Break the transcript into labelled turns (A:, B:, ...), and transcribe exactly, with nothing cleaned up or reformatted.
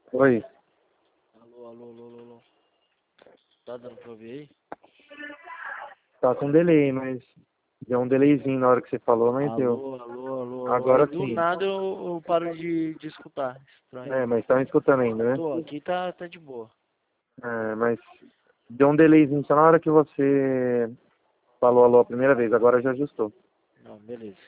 A: Oi.
B: Alô, alô, alô, alô, alô. Tá dando pra ouvir aí?
A: Tá com delay, mas deu um delayzinho na hora que você falou, mas deu.
B: Alô, alô, alô, alô.
A: Agora
B: Aí do
A: sim.
B: nada eu, eu paro de, de escutar. Estranho.
A: É, mas tá me escutando ainda, né?
B: Tô, aqui tá, tá de boa.
A: É, mas deu um delayzinho só na hora que você falou alô a primeira vez, agora já ajustou.
B: Não, beleza.